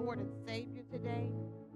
Lord and Savior today.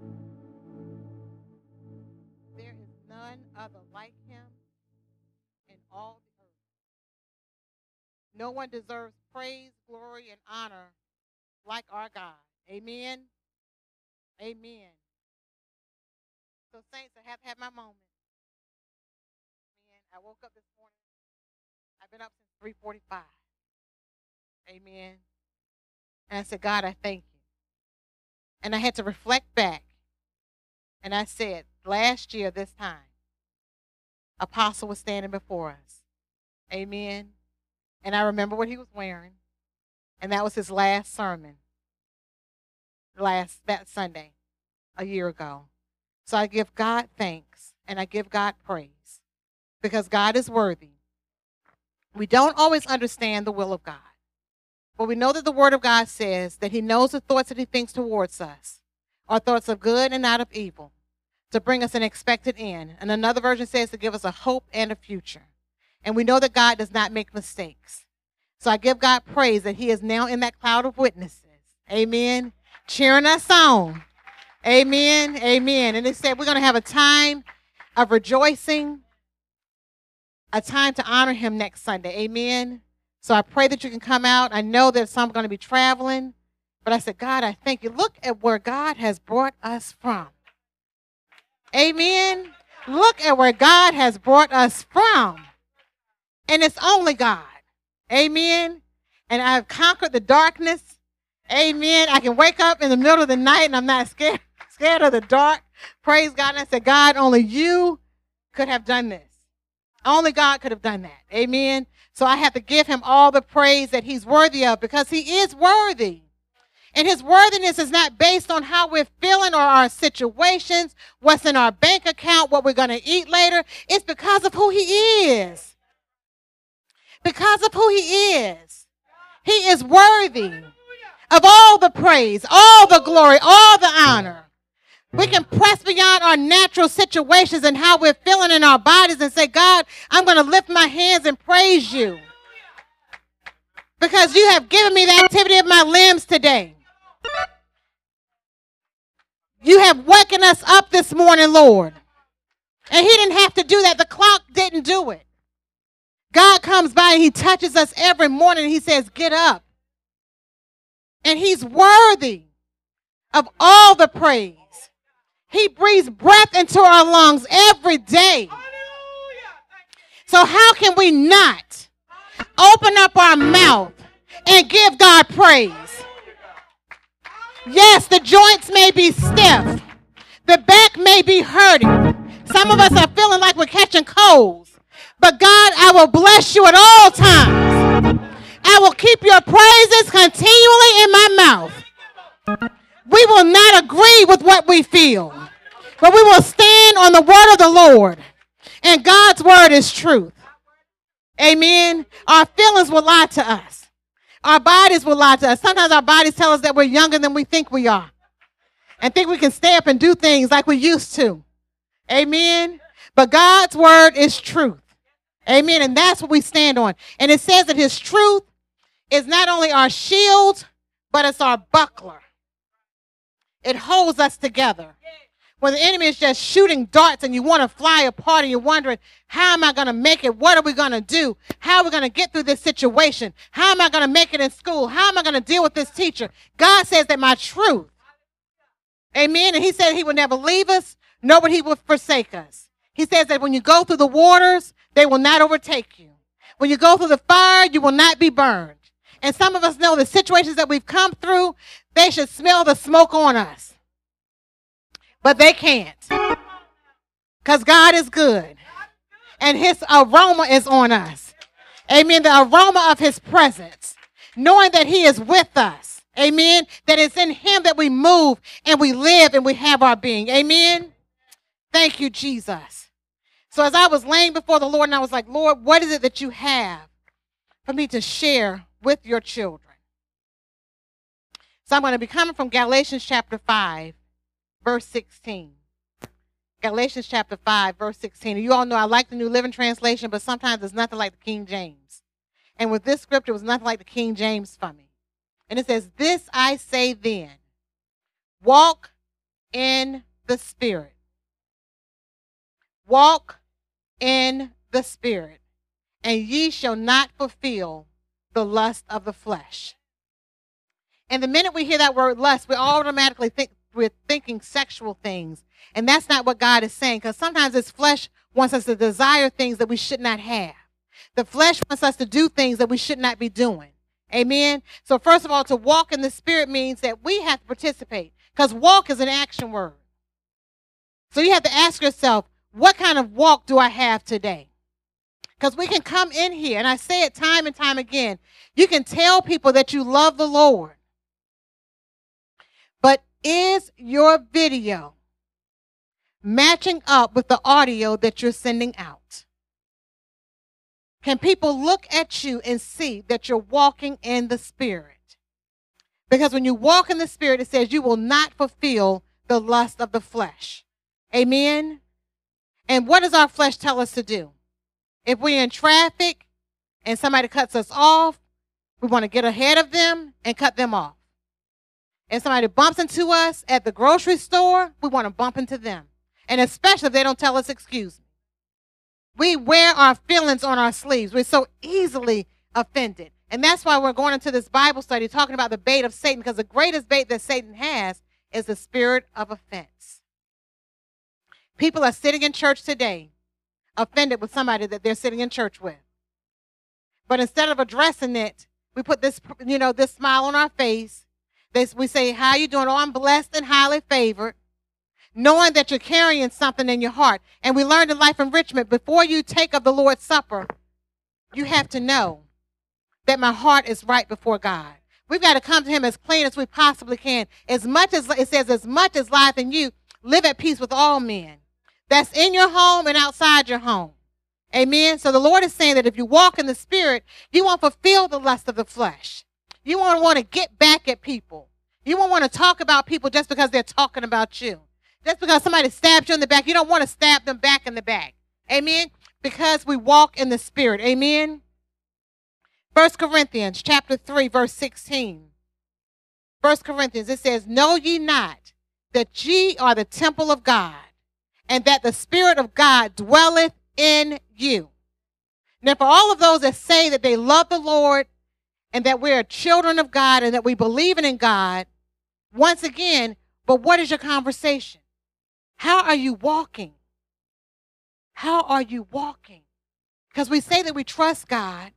There is none other like him in all the earth. No one deserves praise, glory, and honor like our God. Amen. Amen. So, saints, I have to have my moment. Amen. I woke up this morning. I've been up since 3:45. Amen. And I said, God, I thank you. And I had to reflect back. And I said, last year, this time, Apostle was standing before us. Amen. And I remember what he was wearing. And that was his last sermon. That Sunday, a year ago. So I give God thanks and I give God praise because God is worthy. We don't always understand the will of God, but we know that the Word of God says that he knows the thoughts that he thinks towards us are thoughts of good and not of evil, to bring us an expected end. And another version says to give us a hope and a future. And we know that God does not make mistakes. So I give God praise that he is now in that cloud of witnesses. Amen. Cheering us on. Amen. Amen. And it said we're going to have a time of rejoicing, a time to honor him next Sunday. Amen. So I pray that you can come out. I know that some are going to be traveling, but I said, God, I thank you. Look at where God has brought us from. Amen. Look at where God has brought us from. And it's only God. Amen. And I've conquered the darkness. Amen. I can wake up in the middle of the night and I'm not scared of the dark. Praise God. And I said, God, only you could have done this. Only God could have done that. Amen. So I have to give him all the praise that he's worthy of because he is worthy. And his worthiness is not based on how we're feeling or our situations, what's in our bank account, what we're going to eat later. It's because of who he is. Because of who he is. He is worthy of all the praise, all the glory, all the honor. We can press beyond our natural situations and how we're feeling in our bodies and say, God, I'm going to lift my hands and praise you. Because you have given me the activity of my limbs today. You have woken us up this morning, Lord. And he didn't have to do that. The clock didn't do it. God comes by and he touches us every morning and he says, get up. And he's worthy of all the praise. He breathes breath into our lungs every day. So how can we not open up our mouth and give God praise? Yes, the joints may be stiff. The back may be hurting. Some of us are feeling like we're catching colds. But God, I will bless you at all times. I will keep your praises continually in my mouth. We will not agree with what we feel, but we will stand on the word of the Lord. And God's word is truth. Amen. Our feelings will lie to us. Our bodies will lie to us. Sometimes our bodies tell us that we're younger than we think we are and think we can stay up and do things like we used to. Amen. But God's word is truth. Amen. And that's what we stand on. And it says that his truth is not only our shield, but it's our buckler. It holds us together. When the enemy is just shooting darts and you want to fly apart and you're wondering, how am I going to make it? What are we going to do? How are we going to get through this situation? How am I going to make it in school? How am I going to deal with this teacher? God says that my truth. Amen. And he said he would never leave us, nor would he forsake us. He says that when you go through the waters, they will not overtake you. When you go through the fire, you will not be burned. And some of us know the situations that we've come through, they should smell the smoke on us. But they can't. Because God is good. And his aroma is on us. Amen. The aroma of his presence. Knowing that he is with us. Amen. That it's in him that we move and we live and we have our being. Amen. Thank you, Jesus. So as I was laying before the Lord and I was like, Lord, what is it that you have for me to share with your children? So I'm going to be coming from Galatians chapter 5, verse 16. Galatians chapter 5, verse 16. And you all know I like the New Living Translation, but sometimes it's nothing like the King James. And with this scripture, it was nothing like the King James for me. And it says, this I say then, Walk in the Spirit. Walk in the Spirit, and ye shall not fulfill the lust of the flesh. And the minute we hear that word lust, we automatically think we're thinking sexual things. And that's not what God is saying, because sometimes this flesh wants us to desire things that we should not have. The flesh wants us to do things that we should not be doing. Amen? So first of all, to walk in the Spirit means that we have to participate, because walk is an action word. So you have to ask yourself, what kind of walk do I have today? Because we can come in here, and I say it time and time again, you can tell people that you love the Lord. But is your video matching up with the audio that you're sending out? Can people look at you and see that you're walking in the Spirit? Because when you walk in the Spirit, it says you will not fulfill the lust of the flesh. Amen? And what does our flesh tell us to do? If we're in traffic and somebody cuts us off, we want to get ahead of them and cut them off. If somebody bumps into us at the grocery store, we want to bump into them. And especially if they don't tell us, excuse me. We wear our feelings on our sleeves. We're so easily offended. And that's why we're going into this Bible study talking about the bait of Satan, because the greatest bait that Satan has is the spirit of offense. People are sitting in church today offended with somebody that they're sitting in church with. But instead of addressing it, we put this, this smile on our face. We say, how you doing? Oh, I'm blessed and highly favored. Knowing that you're carrying something in your heart. And we learned in Life Enrichment, before you take of the Lord's Supper, you have to know that my heart is right before God. We've got to come to him as clean as we possibly can. As much as it says, as much as lieth in you, live at peace with all men. That's in your home and outside your home. Amen. So the Lord is saying that if you walk in the Spirit, you won't fulfill the lust of the flesh. You won't want to get back at people. You won't want to talk about people just because they're talking about you. Just because somebody stabs you in the back, you don't want to stab them back in the back. Amen. Because we walk in the Spirit. Amen. 1 Corinthians chapter 3, verse 16. 1 Corinthians, it says, know ye not that ye are the temple of God, and that the Spirit of God dwelleth in you. Now, for all of those that say that they love the Lord and that we're children of God and that we believe in God, once again, but what is your conversation? How are you walking? How are you walking? Because we say that we trust God.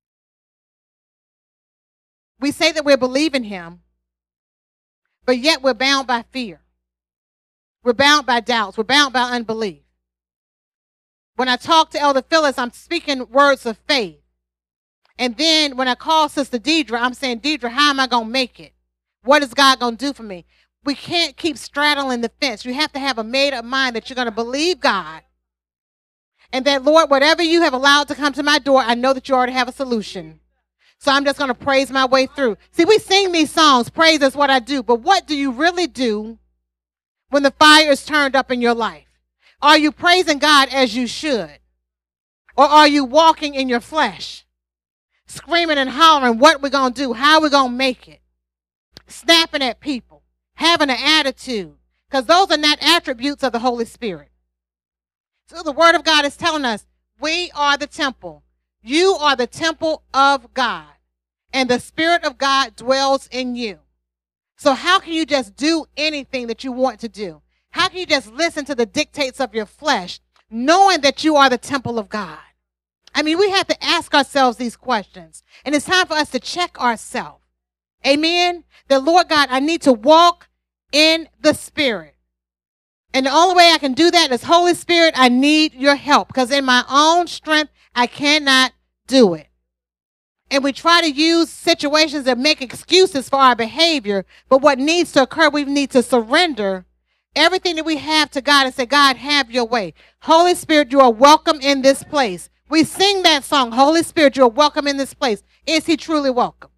We say that we believe in him, but yet we're bound by fear. We're bound by doubts. We're bound by unbelief. When I talk to Elder Phyllis, I'm speaking words of faith. And then when I call Sister Deidre, I'm saying, Deidre, how am I going to make it? What is God going to do for me? We can't keep straddling the fence. You have to have a made-up mind that you're going to believe God. And that, Lord, whatever you have allowed to come to my door, I know that you already have a solution. So I'm just going to praise my way through. See, we sing these songs, praise is what I do. But what do you really do when the fire is turned up in your life? Are you praising God as you should? Or are you walking in your flesh? Screaming and hollering, what we're going to do, how we're going to make it? Snapping at people, having an attitude. Because those are not attributes of the Holy Spirit. So the Word of God is telling us, we are the temple. You are the temple of God. And the Spirit of God dwells in you. So how can you just do anything that you want to do? How can you just listen to the dictates of your flesh, knowing that you are the temple of God? I mean, we have to ask ourselves these questions. And it's time for us to check ourselves. Amen? That, Lord God, I need to walk in the Spirit. And the only way I can do that is, Holy Spirit, I need your help. Because in my own strength, I cannot do it. And we try to use situations that make excuses for our behavior. But what needs to occur, we need to surrender everything that we have to God and say, God, have your way. Holy Spirit, you are welcome in this place. We sing that song, Holy Spirit, you are welcome in this place. Is he truly welcome?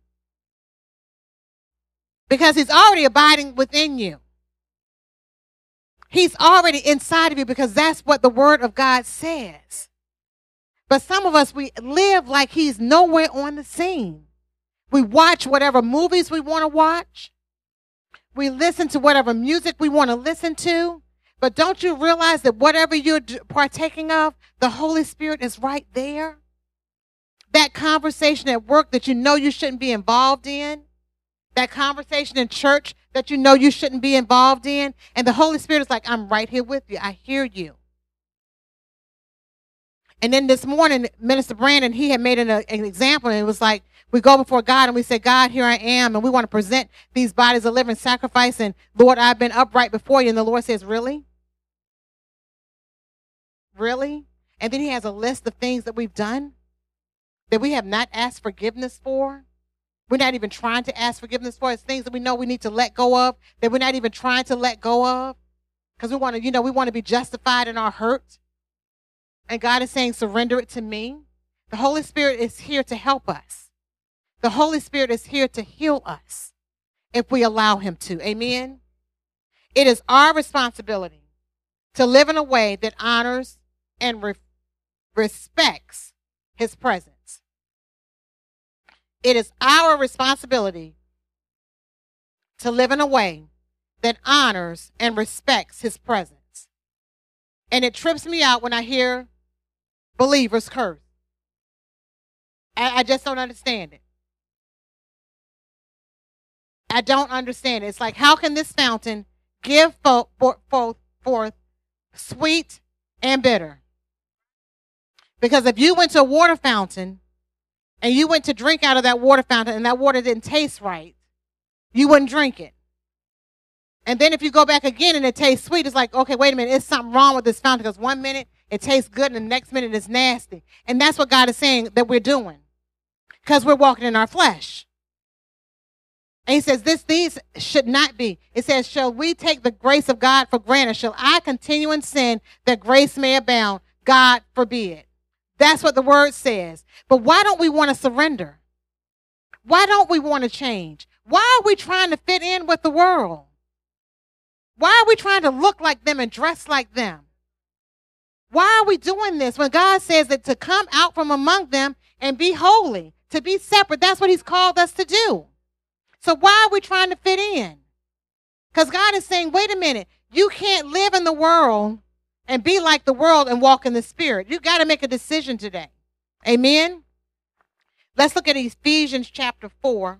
Because he's already abiding within you. He's already inside of you, because that's what the Word of God says. But some of us, we live like he's nowhere on the scene. We watch whatever movies we want to watch. We listen to whatever music we want to listen to. But don't you realize that whatever you're partaking of, the Holy Spirit is right there? That conversation at work that you know you shouldn't be involved in, that conversation in church that you know you shouldn't be involved in, and the Holy Spirit is like, I'm right here with you. I hear you. And then this morning, Minister Brandon, he had made an example, and it was like, we go before God and we say, God, here I am, and we want to present these bodies a living sacrifice, and Lord, I've been upright before you. And the Lord says, really? Really? And then he has a list of things that we've done that we have not asked forgiveness for. We're not even trying to ask forgiveness for. It's things that we know we need to let go of, that we're not even trying to let go of, because we want to, we want to be justified in our hurt. And God is saying, surrender it to me. The Holy Spirit is here to help us. The Holy Spirit is here to heal us if we allow him to. Amen? It is our responsibility to live in a way that honors and respects his presence. It is our responsibility to live in a way that honors and respects his presence. And it trips me out when I hear believers curse. I just don't understand it. I don't understand it. It's like, how can this fountain give forth sweet and bitter? Because if you went to a water fountain and you went to drink out of that water fountain and that water didn't taste right, you wouldn't drink it. And then if you go back again and it tastes sweet, it's like, okay, wait a minute, it's something wrong with this fountain, because 1 minute it tastes good and the next minute it's nasty. And that's what God is saying that we're doing, because we're walking in our flesh. And he says, these should not be. It says, shall we take the grace of God for granted? Shall I continue in sin that grace may abound? God forbid. That's what the word says. But why don't we want to surrender? Why don't we want to change? Why are we trying to fit in with the world? Why are we trying to look like them and dress like them? Why are we doing this when God says that to come out from among them and be holy, to be separate? That's what he's called us to do. So why are we trying to fit in? Because God is saying, wait a minute, you can't live in the world and be like the world and walk in the Spirit. You got to make a decision today. Amen? Let's look at Ephesians chapter 4.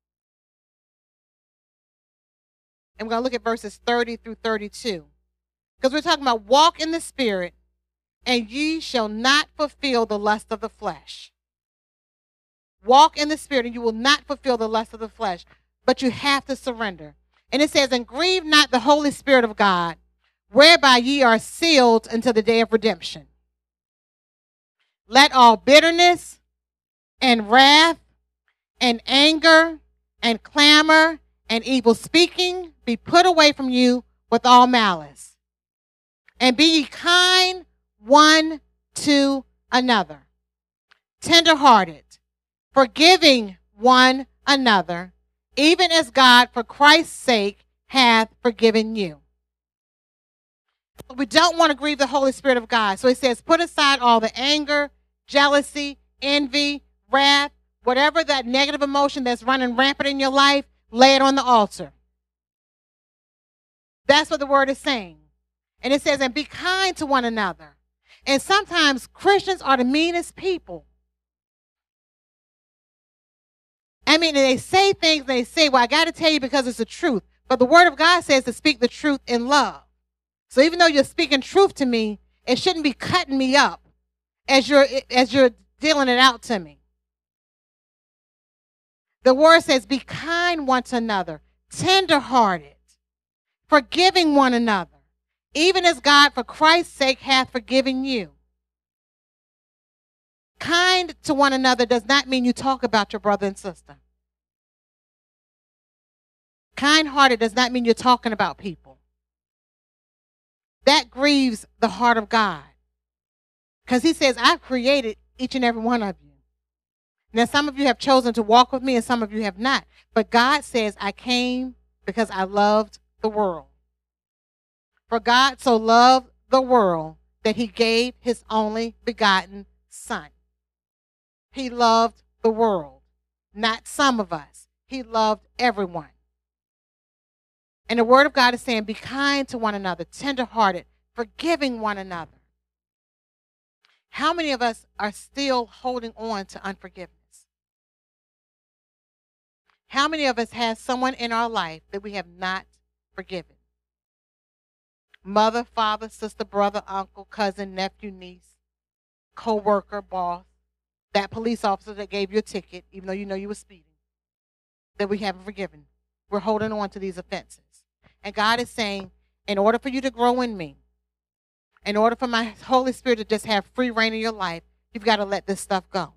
And we're going to look at verses 30 through 32. Because we're talking about walk in the Spirit, and ye shall not fulfill the lust of the flesh. Walk in the Spirit, and you will not fulfill the lust of the flesh. But you have to surrender. And it says, and grieve not the Holy Spirit of God, whereby ye are sealed until the day of redemption. Let all bitterness and wrath and anger and clamor and evil speaking be put away from you with all malice. And be ye kind one to another, tenderhearted, forgiving one another, even as God for Christ's sake hath forgiven you. We don't want to grieve the Holy Spirit of God. So he says, put aside all the anger, jealousy, envy, wrath, whatever that negative emotion that's running rampant in your life, lay it on the altar. That's what the word is saying. And it says, and be kind to one another. And sometimes Christians are the meanest people. I mean, they say things, they say, well, I got to tell you because it's the truth. But the word of God says to speak the truth in love. So even though you're speaking truth to me, it shouldn't be cutting me up as you're dealing it out to me. The word says, be kind one to another, tenderhearted, forgiving one another, even as God for Christ's sake hath forgiven you. Kind to one another does not mean you talk about your brother and sister. Kind-hearted does not mean you're talking about people. That grieves the heart of God. Because he says, I've created each and every one of you. Now, some of you have chosen to walk with me and some of you have not. But God says, I came because I loved the world. For God so loved the world that he gave his only begotten Son. He loved the world, not some of us. He loved everyone. And the word of God is saying, be kind to one another, tenderhearted, forgiving one another. How many of us are still holding on to unforgiveness? How many of us have someone in our life that we have not forgiven? Mother, father, sister, brother, uncle, cousin, nephew, niece, co-worker, boss, that police officer that gave you a ticket, even though you know you were speeding, that we haven't forgiven. We're holding on to these offenses. And God is saying, in order for you to grow in me, in order for my Holy Spirit to just have free reign in your life, you've got to let this stuff go.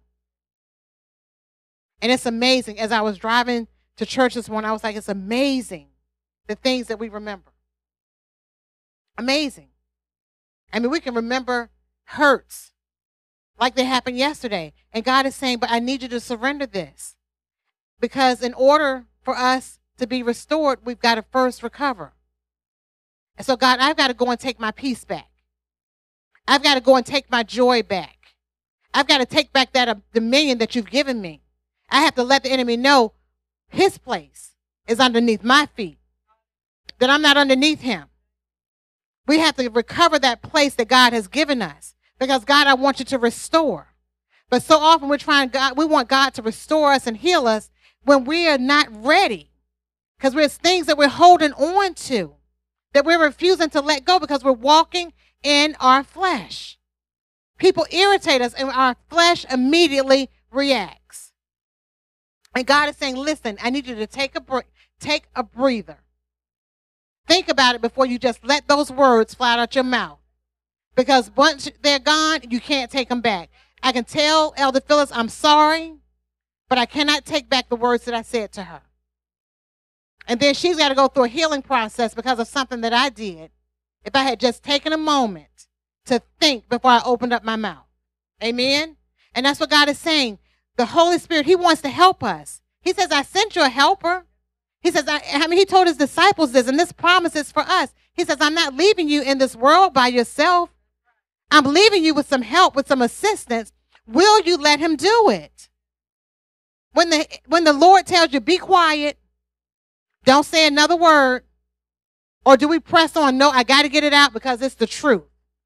And it's amazing. As I was driving to church this morning, I was like, it's amazing the things that we remember. Amazing. I mean, we can remember hurts like they happened yesterday. And God is saying, but I need you to surrender this. Because in order for us to be restored, we've got to first recover. And so, God, I've got to go and take my peace back. I've got to go and take my joy back. I've got to take back that dominion that you've given me. I have to let the enemy know his place is underneath my feet, that I'm not underneath him. We have to recover that place that God has given us, because, God, I want you to restore. But so often we want God to restore us and heal us when we are not ready, because there's things that we're holding on to that we're refusing to let go because we're walking in our flesh. People irritate us and our flesh immediately reacts. And God is saying, listen, I need you to take a breather. Think about it before you just let those words fly out your mouth. Because once they're gone, you can't take them back. I can tell Elder Phyllis, I'm sorry, but I cannot take back the words that I said to her. And then she's got to go through a healing process because of something that I did. If I had just taken a moment to think before I opened up my mouth. Amen? And that's what God is saying. The Holy Spirit, he wants to help us. He says, I sent you a helper. He says, he told his disciples this, and this promise is for us. He says, I'm not leaving you in this world by yourself. I'm leaving you with some help, with some assistance. Will you let him do it? When the Lord tells you, be quiet, don't say another word, or do we press on? No, I got to get it out because it's the truth.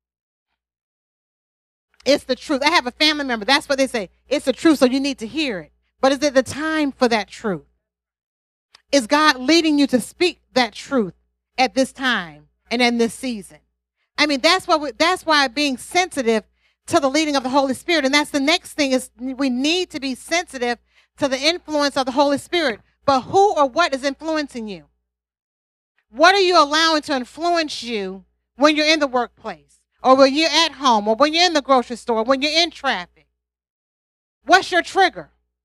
It's the truth. I have a family member. That's what they say. It's the truth, so you need to hear it. But is it the time for that truth? Is God leading you to speak that truth at this time and in this season? I mean, that's why being sensitive to the leading of the Holy Spirit. And that's the next thing, is we need to be sensitive to the influence of the Holy Spirit. But who or what is influencing you? What are you allowing to influence you when you're in the workplace? Or when you're at home, or when you're in the grocery store, when you're in traffic? What's your trigger?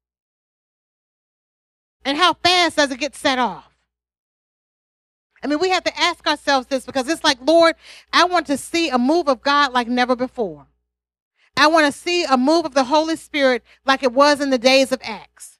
And how fast does it get set off? I mean, we have to ask ourselves this, because it's like, Lord, I want to see a move of God like never before. I want to see a move of the Holy Spirit like it was in the days of Acts.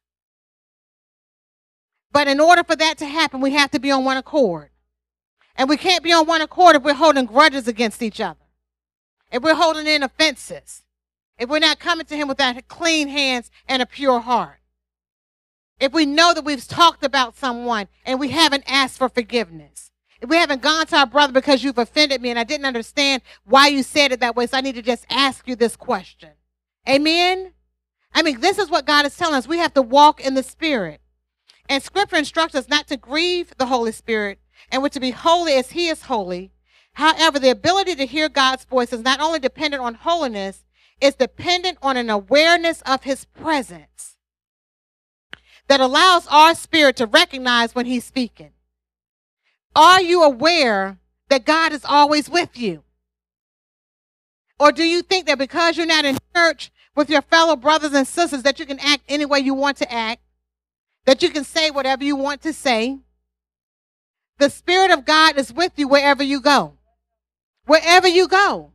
But in order for that to happen, we have to be on one accord. And we can't be on one accord if we're holding grudges against each other. If we're holding in offenses, if we're not coming to him with that clean hands and a pure heart, if we know that we've talked about someone and we haven't asked for forgiveness, if we haven't gone to our brother because you've offended me and I didn't understand why you said it that way, so I need to just ask you this question. Amen? I mean, this is what God is telling us. We have to walk in the Spirit. And Scripture instructs us not to grieve the Holy Spirit, and we're to be holy as he is holy. However, the ability to hear God's voice is not only dependent on holiness, it's dependent on an awareness of his presence that allows our spirit to recognize when he's speaking. Are you aware that God is always with you? Or do you think that because you're not in church with your fellow brothers and sisters that you can act any way you want to act, that you can say whatever you want to say? The Spirit of God is with you wherever you go. Wherever you go.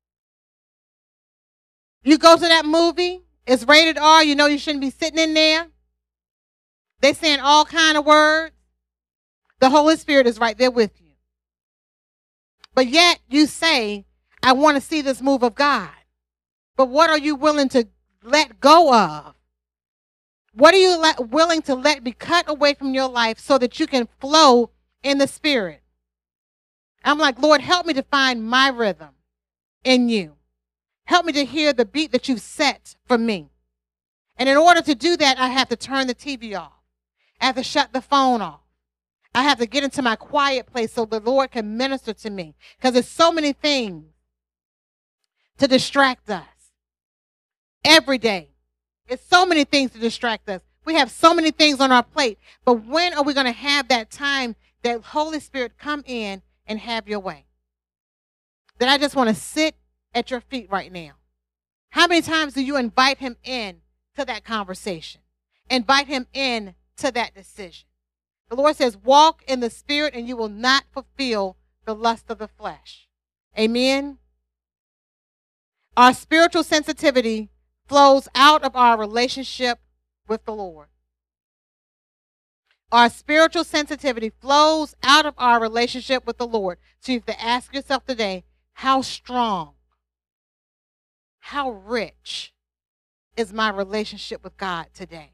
You go to that movie, it's rated R, you know you shouldn't be sitting in there. They're saying all kind of words. The Holy Spirit is right there with you. But yet you say, I want to see this move of God. But what are you willing to let go of? What are you willing to let be cut away from your life so that you can flow in the spirit. I'm like, Lord, help me to find my rhythm in you. Help me to hear the beat that you've set for me. And in order to do that, I have to turn the TV off. I have to shut the phone off. I have to get into my quiet place so the Lord can minister to me. Because there's so many things to distract us every day. It's so many things to distract us. We have so many things on our plate. But when are we going to have that time that Holy Spirit come in and have your way? That I just want to sit at your feet right now. How many times do you invite him in to that conversation? Invite him in to that decision. The Lord says, walk in the spirit and you will not fulfill the lust of the flesh. Amen. Our spiritual sensitivity flows out of our relationship with the Lord. Our spiritual sensitivity flows out of our relationship with the Lord. So you have to ask yourself today, how strong, how rich is my relationship with God today?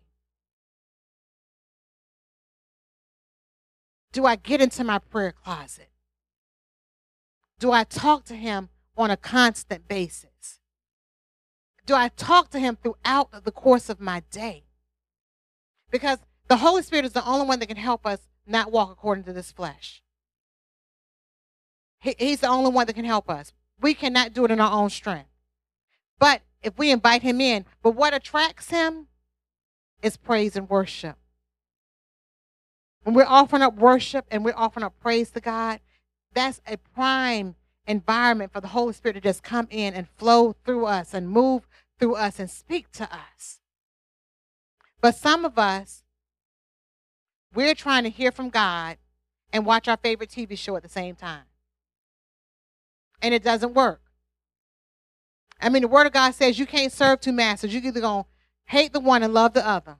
Do I get into my prayer closet? Do I talk to him on a constant basis? Do I talk to him throughout the course of my day? Because the Holy Spirit is the only one that can help us not walk according to this flesh. He's the only one that can help us. We cannot do it in our own strength. But if we invite him in, but what attracts him is praise and worship. When we're offering up worship and we're offering up praise to God, that's a prime environment for the Holy Spirit to just come in and flow through us and move through us and speak to us. But some of us, we're trying to hear from God and watch our favorite TV show at the same time. And it doesn't work. I mean, the Word of God says you can't serve two masters. You're either going to hate the one and love the other.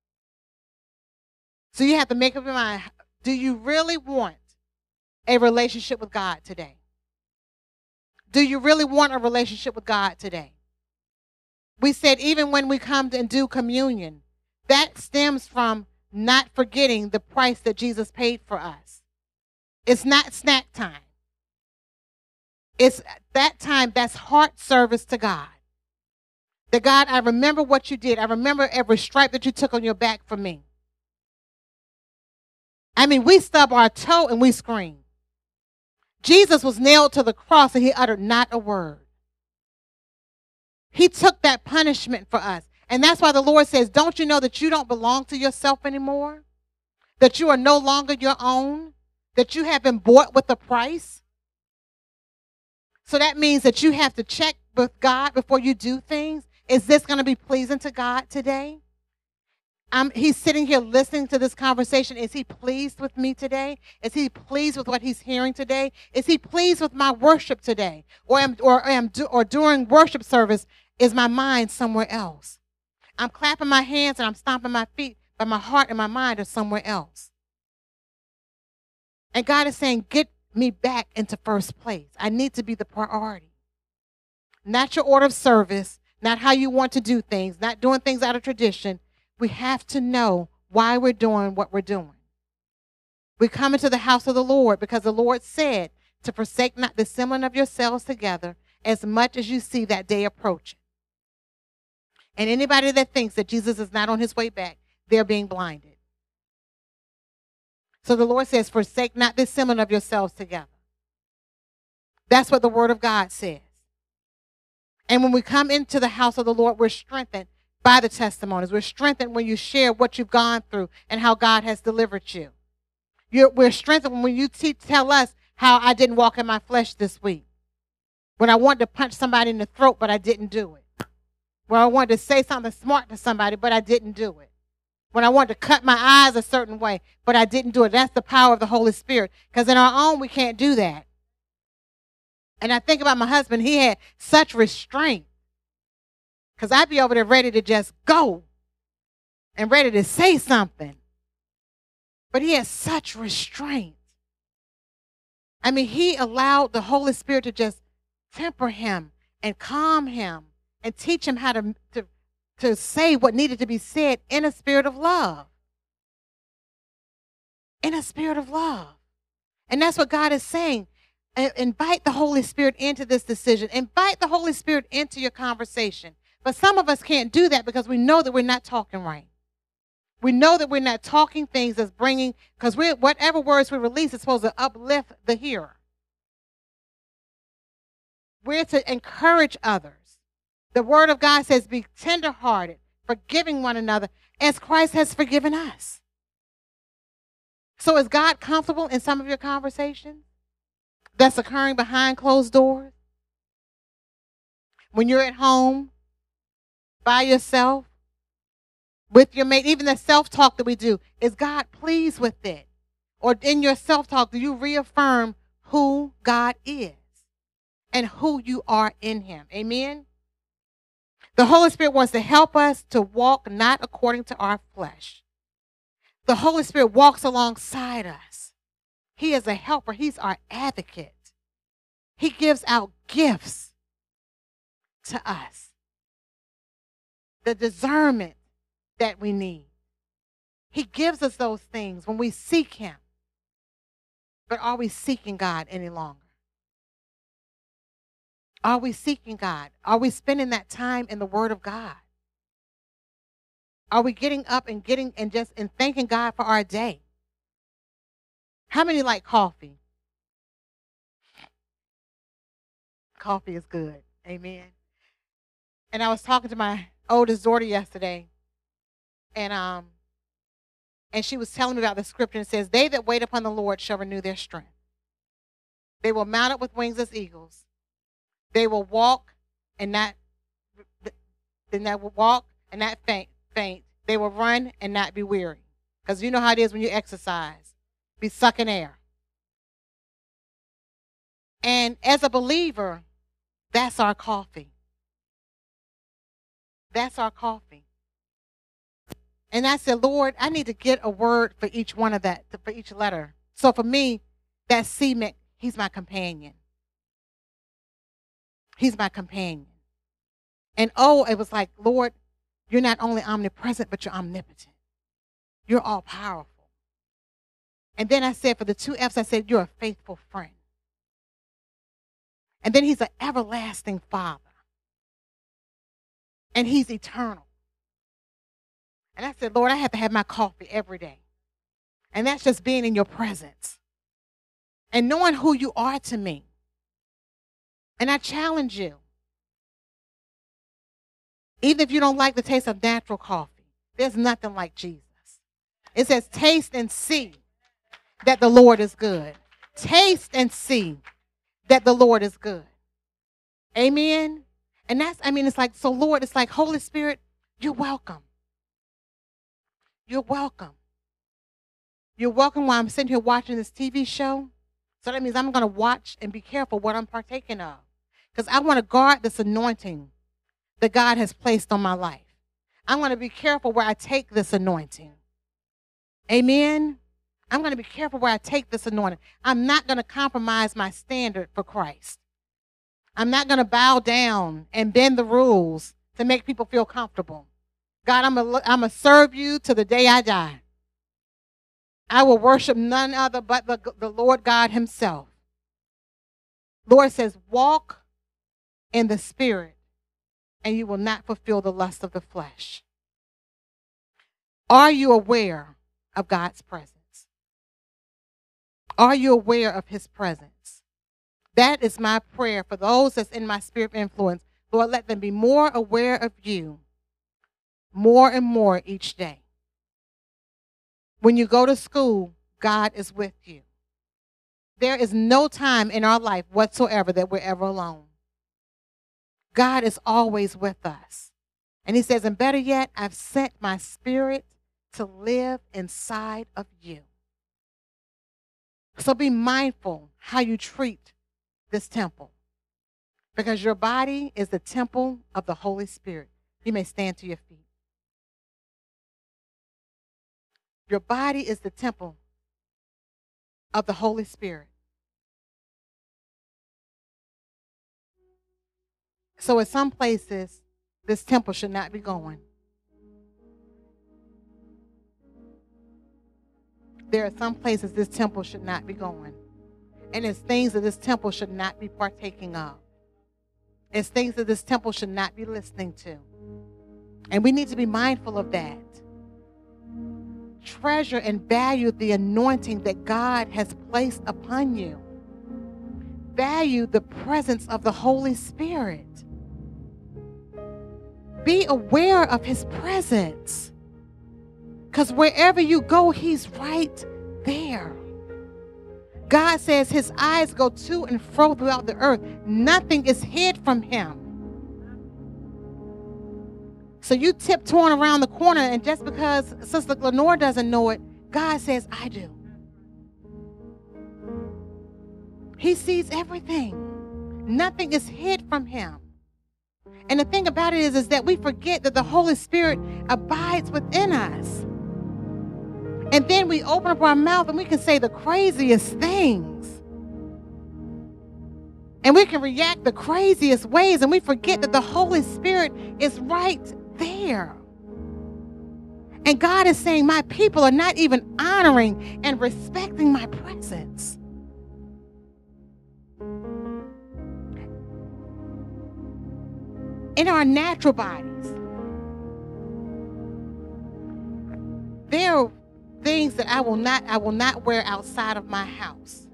So you have to make up your mind, do you really want a relationship with God today? Do you really want a relationship with God today? We said even when we come and do communion, that stems from not forgetting the price that Jesus paid for us. It's not snack time. It's that time that's heart service to God. That God, I remember what you did. I remember every stripe that you took on your back for me. I mean, we stub our toe and we scream. Jesus was nailed to the cross and he uttered not a word. He took that punishment for us. And that's why the Lord says, don't you know that you don't belong to yourself anymore? That you are no longer your own? That you have been bought with a price? So that means that you have to check with God before you do things. Is this going to be pleasing to God today? He's sitting here listening to this conversation. Is he pleased with me today? Is he pleased with what he's hearing today? Is he pleased with my worship today? Or during worship service, is my mind somewhere else? I'm clapping my hands and I'm stomping my feet, but my heart and my mind are somewhere else. And God is saying, get me back into first place. I need to be the priority. Not your order of service, not how you want to do things, not doing things out of tradition. We have to know why we're doing what we're doing. We come into the house of the Lord because the Lord said to forsake not the assembling of yourselves together as much as you see that day approaching. And anybody that thinks that Jesus is not on his way back, they're being blinded. So the Lord says, forsake not the assembling of yourselves together. That's what the Word of God says. And when we come into the house of the Lord, we're strengthened by the testimonies. We're strengthened when you share what you've gone through and how God has delivered you. We're strengthened when you tell us how I didn't walk in my flesh this week. When I wanted to punch somebody in the throat, but I didn't do it. When I wanted to say something smart to somebody, but I didn't do it. When I wanted to cut my eyes a certain way, but I didn't do it. That's the power of the Holy Spirit. Because in our own, we can't do that. And I think about my husband. He had such restraint. Because I'd be over there ready to just go and ready to say something. But he had such restraint. I mean, he allowed the Holy Spirit to just temper him and calm him and teach him how to say what needed to be said in a spirit of love. In a spirit of love. And that's what God is saying. Invite the Holy Spirit into this decision. Invite the Holy Spirit into your conversation. But some of us can't do that because we know that we're not talking right. We know that we're not talking things that's bringing, because whatever words we release is supposed to uplift the hearer. We're to encourage others. The word of God says, be tenderhearted, forgiving one another as Christ has forgiven us. So is God comfortable in some of your conversations that's occurring behind closed doors? When you're at home, by yourself, with your mate, even the self-talk that we do, is God pleased with it? Or in your self-talk, do you reaffirm who God is and who you are in him? Amen? The Holy Spirit wants to help us to walk not according to our flesh. The Holy Spirit walks alongside us. He is a helper. He's our advocate. He gives out gifts to us. The discernment that we need. He gives us those things when we seek him. But are we seeking God any longer? Are we seeking God? Are we spending that time in the Word of God? Are we getting up and thanking God for our day? How many like coffee? Coffee is good. Amen. And I was talking to my oldest daughter yesterday, and she was telling me about the scripture. And it says, they that wait upon the Lord shall renew their strength. They will mount up with wings as eagles. They will walk and not faint. They will run and not be weary. Because you know how it is when you exercise. Be sucking air. And as a believer, that's our coffee. That's our coffee. And I said, Lord, I need to get a word for each one of that, for each letter. So for me, that C meant he's my companion. He's my companion. And O, it was like, Lord, you're not only omnipresent, but you're omnipotent. You're all powerful. And then I said, for the two F's, I said, you're a faithful friend. And then he's an everlasting Father. And he's eternal. And I said, Lord, I have to have my coffee every day. And that's just being in your presence. And knowing who you are to me. And I challenge you. Even if you don't like the taste of natural coffee, there's nothing like Jesus. It says, taste and see that the Lord is good. Taste and see that the Lord is good. Amen? And it's like, so Lord, it's like, Holy Spirit, you're welcome. You're welcome. You're welcome while I'm sitting here watching this TV show. So that means I'm going to watch and be careful what I'm partaking of. Because I want to guard this anointing that God has placed on my life. I want to be careful where I take this anointing. Amen? I'm going to be careful where I take this anointing. I'm not going to compromise my standard for Christ. I'm not going to bow down and bend the rules to make people feel comfortable. God, I'm going to serve you to the day I die. I will worship none other but the Lord God himself. Lord says, walk in the Spirit, and you will not fulfill the lust of the flesh. Are you aware of God's presence? Are you aware of his presence? That is my prayer for those that's in my sphere of influence. Lord, let them be more aware of you more and more each day. When you go to school, God is with you. There is no time in our life whatsoever that we're ever alone. God is always with us. And he says, and better yet, I've sent my Spirit to live inside of you. So be mindful how you treat this temple, because your body is the temple of the Holy Spirit. You may stand to your feet. Your body is the temple of the Holy Spirit. So in some places, this temple should not be going. There are some places this temple should not be going. And it's things that this temple should not be partaking of. It's things that this temple should not be listening to. And we need to be mindful of that. Treasure and value the anointing that God has placed upon you. Value the presence of the Holy Spirit. Be aware of his presence. Because wherever you go, he's right there. God says his eyes go to and fro throughout the earth. Nothing is hid from him. So you tiptoeing around the corner, and just because Sister Lenore doesn't know it, God says, I do. He sees everything. Nothing is hid from him. And the thing about it is that we forget that the Holy Spirit abides within us. And then we open up our mouth and we can say the craziest things. And we can react the craziest ways, and we forget that the Holy Spirit is right there. And God is saying, my people are not even honoring and respecting my presence. In our natural bodies, there are things that I will not wear outside of my house,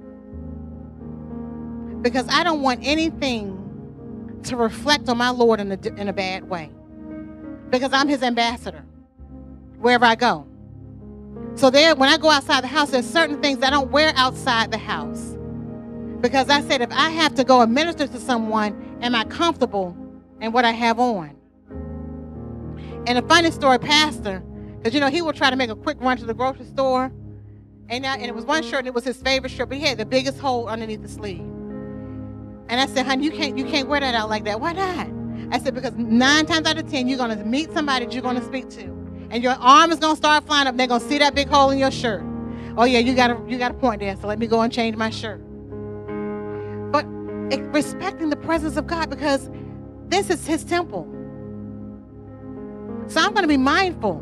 because I don't want anything to reflect on my Lord in a bad way, because I'm his ambassador wherever I go. So when I go outside the house, there's certain things I don't wear outside the house, because I said, if I have to go and minister to someone, am I comfortable in what I have on? And a funny story, Pastor, because, he would try to make a quick run to the grocery store. And it was one shirt, and it was his favorite shirt, but he had the biggest hole underneath the sleeve. And I said, honey, you can't wear that out like that. Why not? I said, because 9 times out of 10, you're going to meet somebody that you're going to speak to. And your arm is going to start flying up. They're going to see that big hole in your shirt. Oh, yeah, you got a point there, so let me go and change my shirt. But respecting the presence of God, because this is his temple. So I'm going to be mindful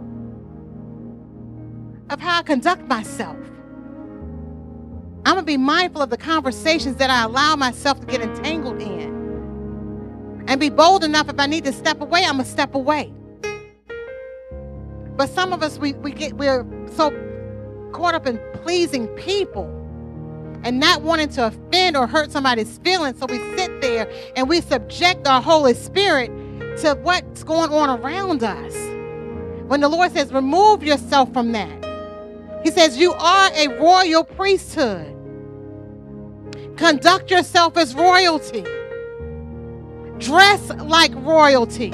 of how I conduct myself. I'm going to be mindful of the conversations that I allow myself to get entangled in. And be bold enough, if I need to step away, I'm going to step away. But some of us, we're so caught up in pleasing people and not wanting to offend or hurt somebody's feelings. So we sit there and we subject our Holy Spirit to what's going on around us. When the Lord says, remove yourself from that. He says, you are a royal priesthood. Conduct yourself as royalty. Dress like royalty.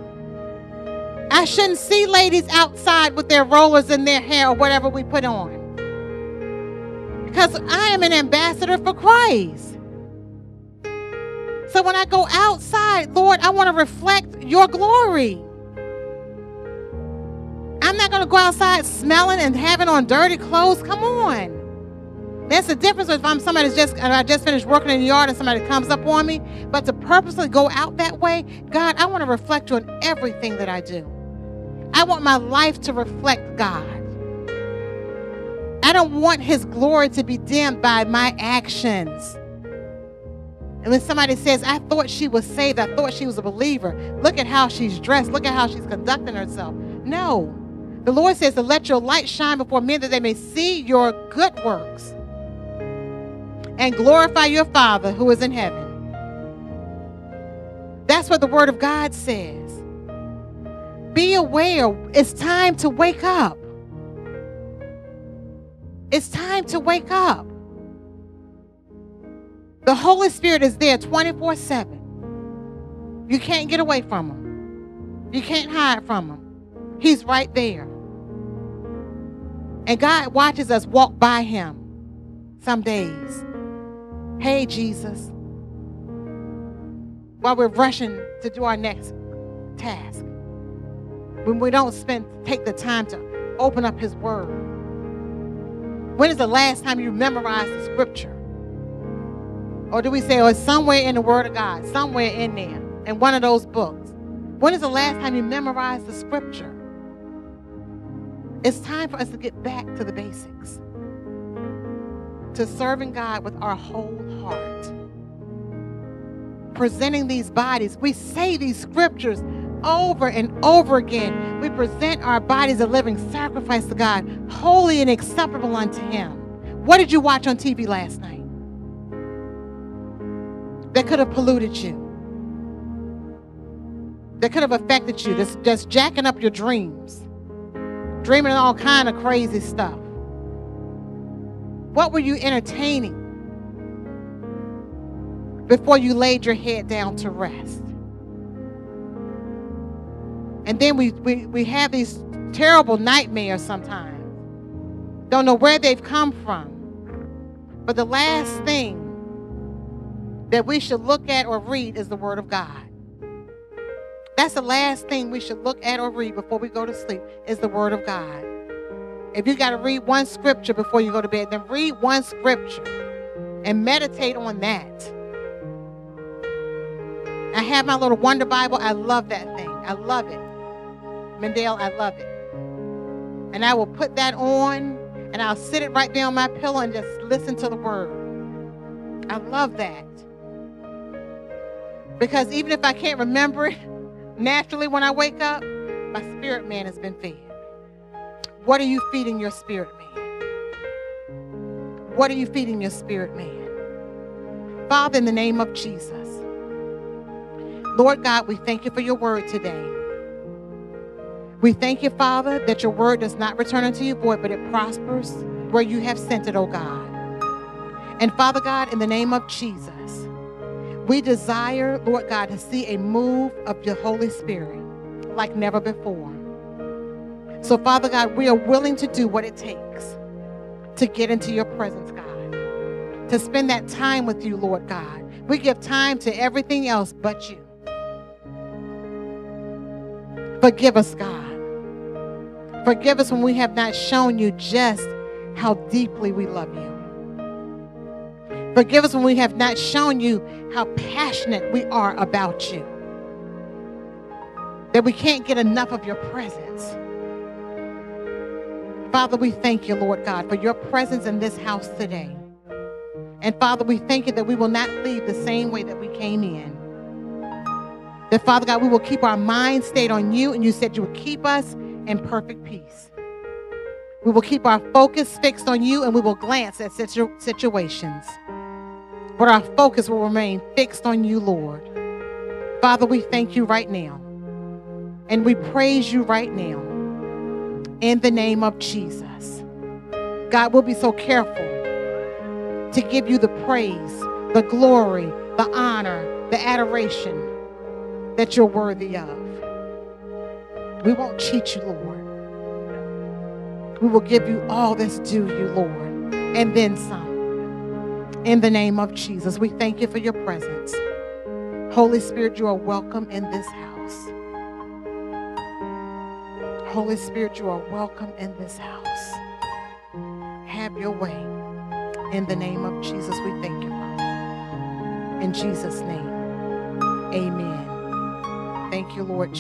I shouldn't see ladies outside with their rollers in their hair or whatever we put on. Because I am an ambassador for Christ. So when I go outside, Lord, I want to reflect your glory. I'm not going to go outside smelling and having on dirty clothes. Come on. That's the difference if I just finished working in the yard and somebody comes up on me. But to purposely go out that way, God, I want to reflect you in everything that I do. I want my life to reflect God. I don't want his glory to be dimmed by my actions. And when somebody says, I thought she was saved, I thought she was a believer, look at how she's dressed, look at how she's conducting herself. No. The Lord says to let your light shine before men that they may see your good works and glorify your Father who is in heaven. That's what the Word of God says. Be aware. It's time to wake up. It's time to wake up. The Holy Spirit is there 24/7. You can't get away from him. You can't hide from him. He's right there. And God watches us walk by him some days. Hey, Jesus. While we're rushing to do our next task. When we don't take the time to open up his word. When is the last time you memorized the scripture? Or do we say, it's somewhere in the Word of God, somewhere in there, in one of those books? When is the last time you memorized the scripture? It's time for us to get back to the basics. to serving God with our whole heart. Presenting these bodies. We say these scriptures over and over again. We present our bodies a living sacrifice to God, holy and acceptable unto Him. What did you watch on TV last night that could have polluted you? That could have affected you? Just jacking up your dreams. Dreaming all kind of crazy stuff. What were you entertaining before you laid your head down to rest? And then we have these terrible nightmares sometimes. Don't know where they've come from. But the last thing that we should look at or read is the Word of God. That's the last thing we should look at or read before we go to sleep is the Word of God. If you got to read one scripture before you go to bed, then read one scripture and meditate on that. I have my little Wonder Bible. I love that thing. I love it. Mendel, I love it. And I will put that on and I'll sit it right there on my pillow and just listen to the Word. I love that. Because even if I can't remember it naturally when I wake up, my spirit man has been fed. What are you feeding your spirit man? What are you feeding your spirit man? Father, in the name of Jesus, Lord God, we thank you for your word today. We thank you, Father, that your word does not return unto you void, but it prospers where you have sent it, oh God. And Father God, in the name of Jesus, we desire, Lord God, to see a move of your Holy Spirit like never before. So, Father God, we are willing to do what it takes to get into your presence, God, to spend that time with you, Lord God. We give time to everything else but you. Forgive us, God. Forgive us when we have not shown you just how deeply we love you. Forgive us when we have not shown you how passionate we are about you. That we can't get enough of your presence. Father, we thank you, Lord God, for your presence in this house today. And Father, we thank you that we will not leave the same way that we came in. That, Father God, we will keep our minds stayed on you, and you said you would keep us in perfect peace. We will keep our focus fixed on you, and we will glance at situations. But our focus will remain fixed on you, Lord. Father, we thank you right now. And we praise you right now. In the name of Jesus. God, we'll be so careful to give you the praise, the glory, the honor, the adoration that you're worthy of. We won't cheat you, Lord. We will give you all that's due you, Lord, and then some. In the name of Jesus, we thank you for your presence. Holy Spirit, you are welcome in this house. Holy Spirit, you are welcome in this house. Have your way. In the name of Jesus, we thank you, Father. In Jesus' name, amen. Thank you, Lord.